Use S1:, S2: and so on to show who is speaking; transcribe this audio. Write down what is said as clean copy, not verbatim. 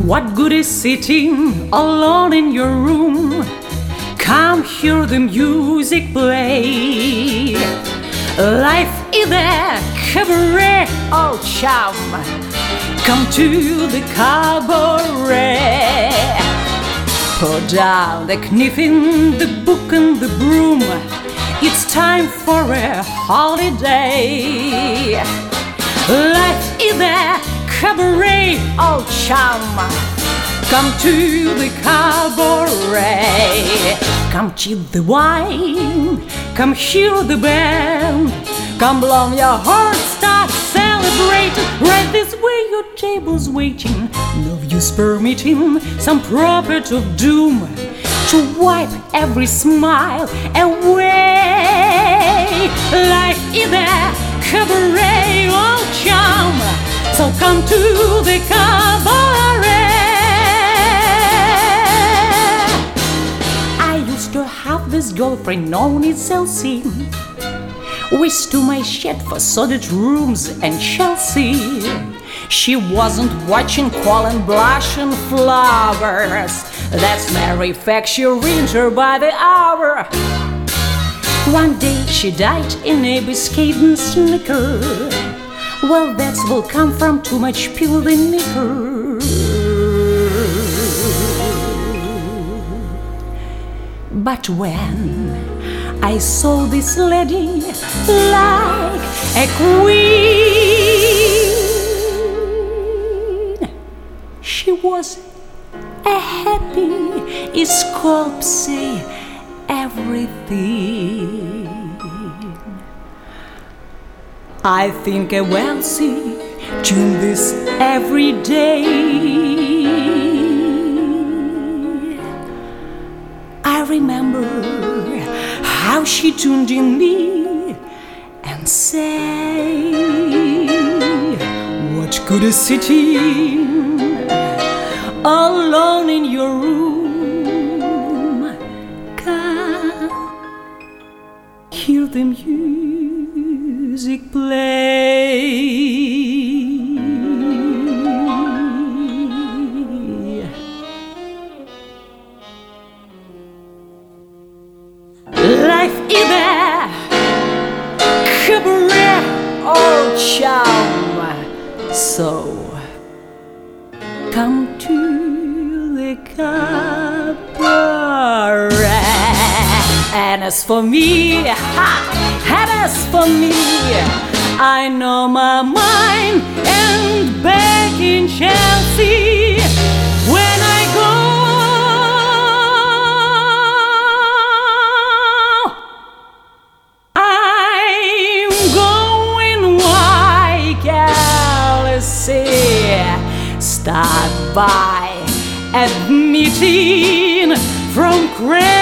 S1: What good is sitting alone in your room? Come hear the music play. Life is a cabaret, old chum. Come to the cabaret. Put down the kniffin, the book and the broom. It's time for a holiday. Life is a cabaret, old chum. Come to the cabaret. Come chill the wine, come hear the band. Come blow your heart, start celebrating. Right this way your table's waiting. No use permitting some prophet of doom to wipe every smile away. Life is a cabaret, old chum. So come to the cabaret. I used to have this girlfriend known as Elsie. We stood my shed for sodded rooms and Chelsea. She wasn't watching Colin Blush and Flowers. That's manufacturing her by the hour. One day she died in a Biscayne snicker. Well, that will come from too much pure in liquor. But when I saw this lady like a queen, she was a happy sculpture, everything. I think I will see tune this every day. I remember how she tuned in me and say, what good is sitting alone in your room? Come hear the music play. Life is a cabaret, old chum. So come to the cabaret. And as for me, and as for me, I know my mind and back in Chelsea. When I go, I'm going white Galaxy. Start by admitting from crazy